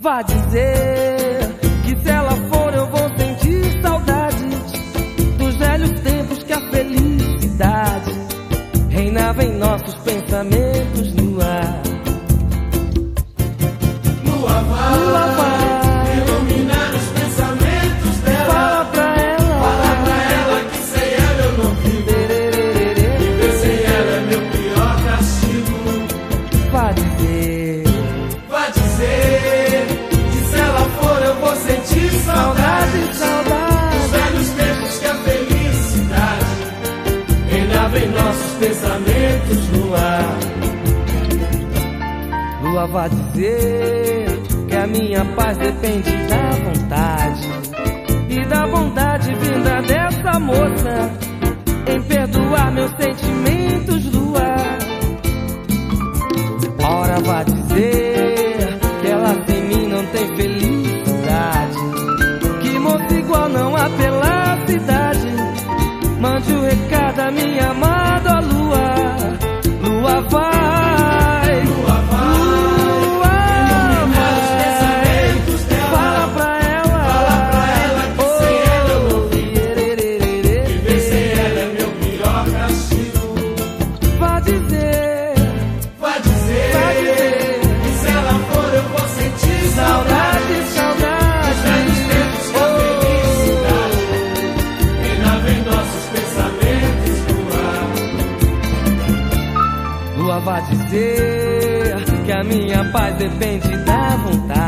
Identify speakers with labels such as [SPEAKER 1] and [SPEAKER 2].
[SPEAKER 1] Vá dizer que se ela for eu vou sentir saudades dos velhos tempos que a felicidade reinava em nossos pensamentos no ar.
[SPEAKER 2] Lua vai iluminar os pensamentos dela.
[SPEAKER 1] Fala pra ela
[SPEAKER 2] que sem ela eu não vivo. Viver sem ela é meu pior castigo.
[SPEAKER 1] Vá dizer
[SPEAKER 2] que se ela for eu vou sentir saudades
[SPEAKER 1] saudade.
[SPEAKER 2] dos velhos tempos que a felicidade reinava em nossos pensamentos no ar.
[SPEAKER 1] Lua, vá dizer que a minha paz depende da vontade e da bondade vinda dessa moça em perdoar meus sentimentos, Lua. Ora, vá dizer que ela sem mim não tem felicidade, que moça igual não há pela cidade. Mande o recado a minha amada Lua. Lua vai,
[SPEAKER 2] Lua vai iluminar os pensamentos dela.
[SPEAKER 1] fala pra ela
[SPEAKER 2] que sem ela eu não vivo. Viver sem ela é meu pior castigo.
[SPEAKER 1] Vá dizer
[SPEAKER 2] que se ela for eu vou sentir saudades dos velhos tempos que a felicidade reinava em nossos pensamentos no ar.
[SPEAKER 1] Lua, vá dizer que a minha paz depende da vontade